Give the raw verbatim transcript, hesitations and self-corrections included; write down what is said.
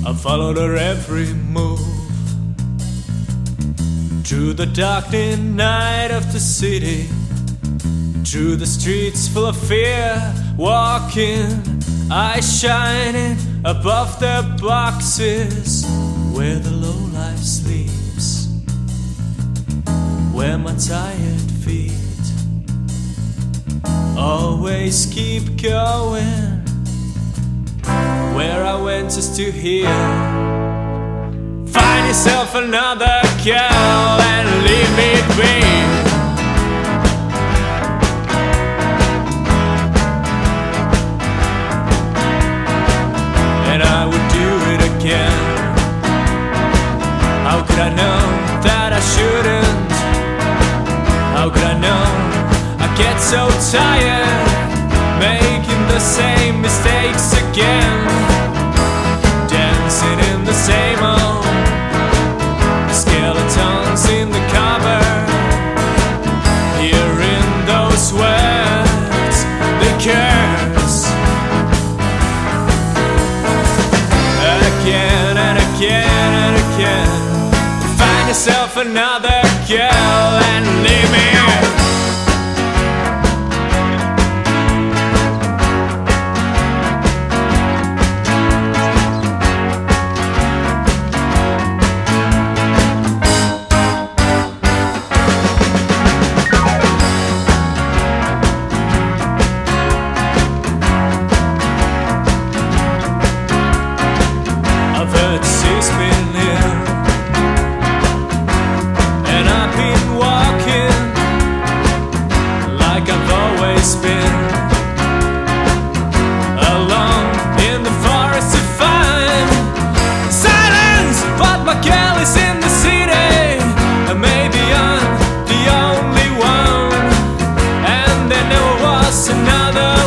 I followed her every move through the darkening night of the city, through the streets full of fear, walking, eyes shining above the boxes where the lowlife sleeps, where my tired feet always keep going, where I went just to hear, find yourself another girl and leave me be. And I would do it again. How could I know that I shouldn't? How could I know I get so tired making the same mistakes again, dancing in the same old skeletons in the cupboard, hearing those words, the curse, again and again and again. Find yourself another girl and leave me. She's been here, and I've been walking like I've always been, alone in the forest to find silence. But my girl is in the city, and maybe I'm the only one, and there never was another